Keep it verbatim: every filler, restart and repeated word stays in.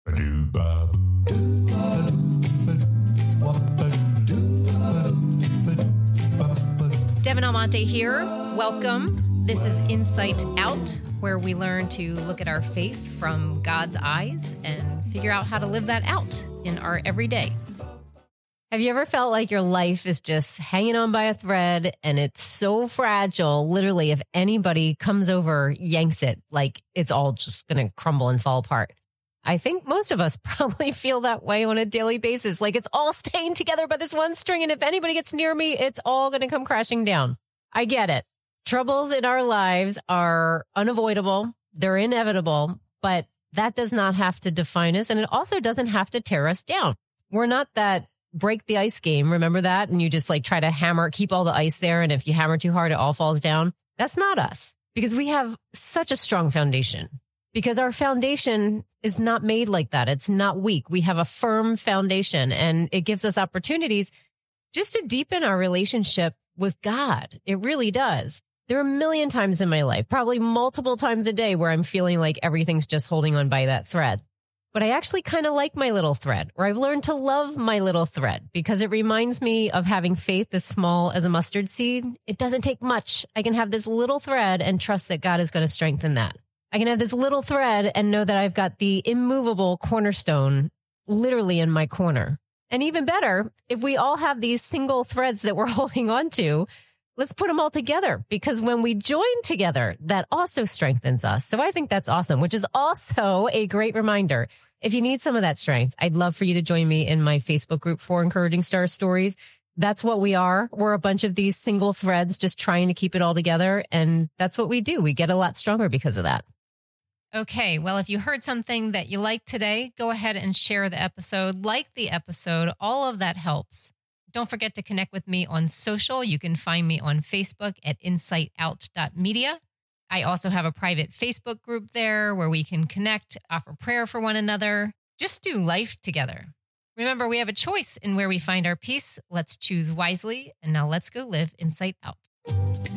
Devin Almonte here. Welcome. This is Insight Out, where we learn to look at our faith from God's eyes and figure out how to live that out in our everyday. Have you ever felt like your life is just hanging on by a thread and it's so fragile, literally, if anybody comes over, yanks it, like it's all just going to crumble and fall apart? I think most of us probably feel that way on a daily basis. Like it's all staying together by this one string. And if anybody gets near me, it's all going to come crashing down. I get it. Troubles in our lives are unavoidable. They're inevitable, but that does not have to define us. And it also doesn't have to tear us down. We're not that break the ice game. Remember that? And you just like try to hammer, keep all the ice there. And if you hammer too hard, it all falls down. That's not us, because we have such a strong foundation. Because our foundation is not made like that. It's not weak. We have a firm foundation, and it gives us opportunities just to deepen our relationship with God. It really does. There are a million times in my life, probably multiple times a day, where I'm feeling like everything's just holding on by that thread. But I actually kind of like my little thread, or I've learned to love my little thread, because it reminds me of having faith as small as a mustard seed. It doesn't take much. I can have this little thread and trust that God is going to strengthen that. I can have this little thread and know that I've got the immovable cornerstone literally in my corner. And even better, if we all have these single threads that we're holding on to, let's put them all together, because when we join together, that also strengthens us. So I think that's awesome, which is also a great reminder. If you need some of that strength, I'd love for you to join me in my Facebook group for Encouraging Star Stories. That's what we are. We're a bunch of these single threads just trying to keep it all together. And that's what we do. We get a lot stronger because of that. Okay, well, if you heard something that you liked today, go ahead and share the episode, like the episode. All of that helps. Don't forget to connect with me on social. You can find me on Facebook at insight out dot media. I also have a private Facebook group there where we can connect, offer prayer for one another, just do life together. Remember, we have a choice in where we find our peace. Let's choose wisely. And now let's go live Insight Out.